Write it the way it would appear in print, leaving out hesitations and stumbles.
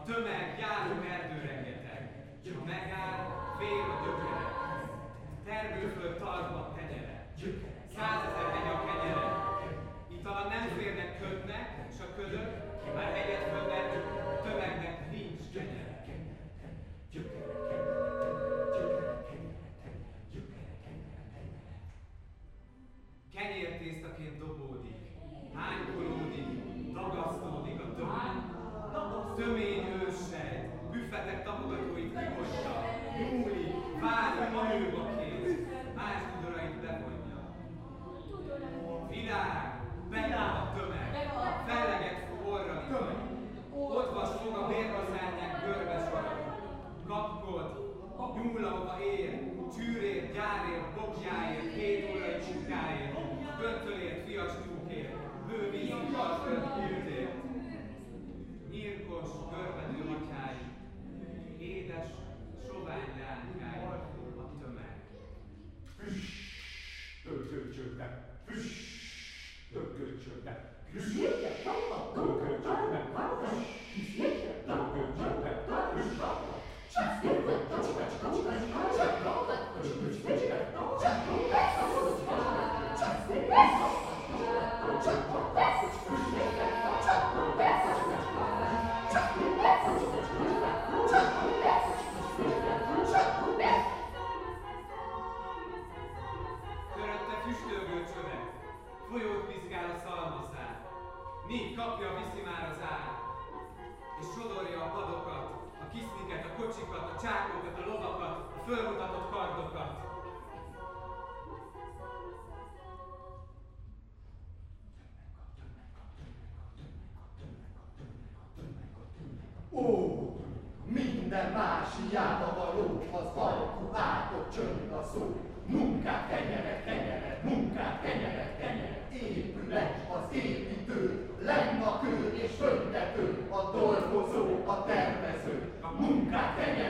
A tömeg járó erdő rengeteg. Ha megáll, fél a gyökere. Termőföld talpba tenyere. 100 000 hegy a kenyere. Italan nem férnek ködnek, s a ködök, már hegyet földet, tömegnek nincs kenyere. Kenyértésztaként dobódik, hánykolódik, dagasztódik a tömeg. Tömény őssejt, büffetek tapogatóit kibossa, nyúli, várja, manőba kéz, más tudorait bevonja. Világ, betáll a tömeg, felleget fog orra tömeg. Ott vas fog a bérgazárnyák görbe sorra. Kapkod, nyúl ahova ér, csűrért, gyárért, bokjáért, 7 órai csukáért, göntölért, fias tyúkért, bővízű alföldi kürtért. Nyírkos, görvedő matyái, édes, sovány leánykái, a tömeg. Füss, tökölcsökbe, füss, tökölcsökbe, füss, tökölcsökbe, füss, tökölcsökbe, Körötte füstölgő csövek, folyót piszkál a szalmaszár, míg kapja viszi már az ár, és sodorja a padokat, a kiszniket, a kocsikat, a csákokat, a lovakat, a fölmutatott kardokat. Ó, minden más hiába való, az alkú átok csönd a szó. Munkát, kenyeret, kenyeret, munkát, kenyeret, kenyeret. Épület az építő, lenn a kő és föntető, a dolgozó, a tervező. Munkát, kenyeret.